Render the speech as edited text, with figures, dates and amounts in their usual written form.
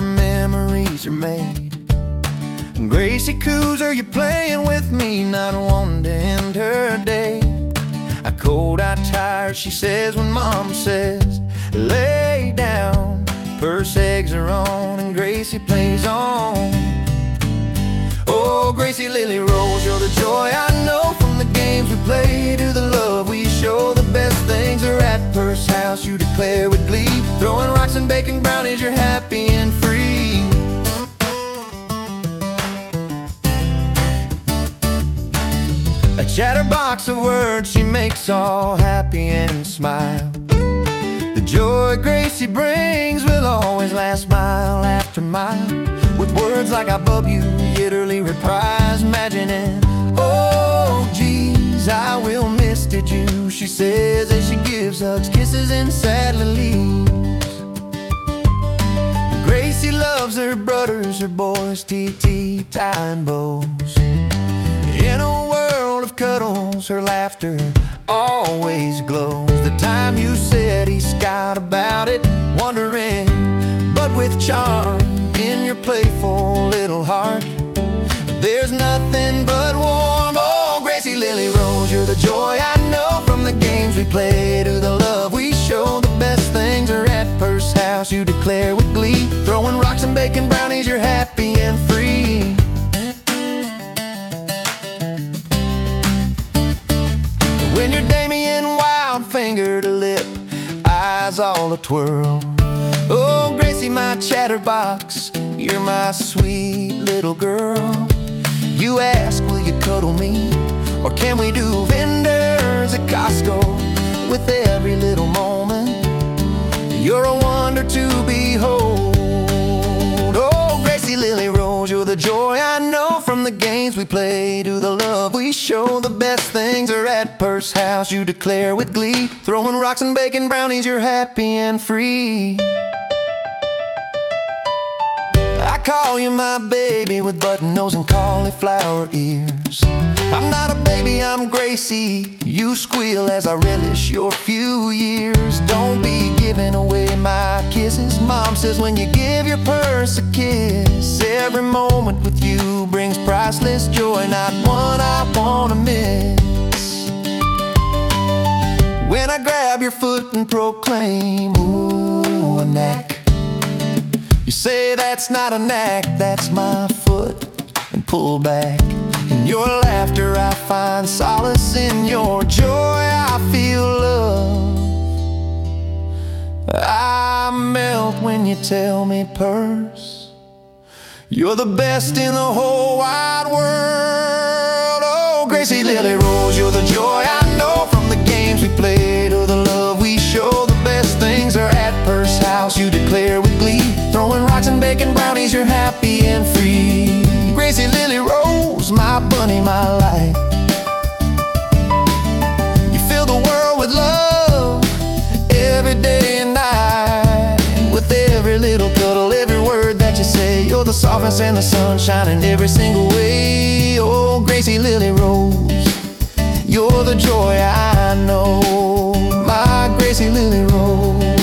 memories are made. Gracie coos, are you playing with me? Not one to end her day. I cold, I tired, she says when Mom says lay down. Purse eggs are on and Gracie plays on. Oh, Gracie Lily Rose, you're the joy I know. From the games we play to the love we show, the best things are at Purse House, you declare with glee. Throwing rocks and baking brownies, you're happy and free. A chatterbox of words she makes all happy and smile. The joy Gracie brings will always last mile after mile. With words like I bub you, literally reprise, imagining, oh geez, I will miss did you, she says as she gives hugs, kisses, and sadly leaves. Gracie loves her brothers, her boys, T.T., Ty, and Bows. In a world of cuddles, her laughter always glows. The time you said he scout about it, wondering, but with charm in your playful little heart, there's nothing but warm. Oh, Gracie Lily Rose, you're the joy I know. From the games we play to the love we show, the best things are at Purse House, you declare with glee. Throwing rocks and baking brownies, you're happy and free. When you're Damien, wild finger to lip, eyes all a twirl. Oh, Gracie, my chatterbox, you're my sweet little girl. You ask, will you cuddle me? Or can we do vendors at Costco? With every little moment, you're a wonder to behold. Oh, Gracie Lily Rose, you're the joy I know. From the games we play to the love we show, the best things are at Purse House, you declare with glee. Throwing rocks and baking brownies, you're happy and free. I call you my baby with button nose and cauliflower ears. I'm not a baby, I'm Gracie. You squeal as I relish your few years. Don't be giving away my kisses. Mom says when you give your purse a kiss, every moment with you brings priceless joy, not one I wanna miss. When I grab your foot and proclaim, ooh, a knack, you say that's not a knack, that's my foot, and pull back. In your laughter I find solace, in your joy I feel love. I melt when you tell me, Purse, you're the best in the whole wide world. Oh, Gracie Lily Rose, you're the joy I know. From the games we play to the love we show, the best things are at Purse House, you declare with glee. Throwing rocks and baking brownies, you're happy and free. Gracie Lily Rose, my bunny, my light. You fill the world with love every day and night. With every little cuddle, every word that you say, you're the softness and the sunshine in every single way. Oh, Gracie Lily Rose, you're the joy I know. My Gracie Lily Rose.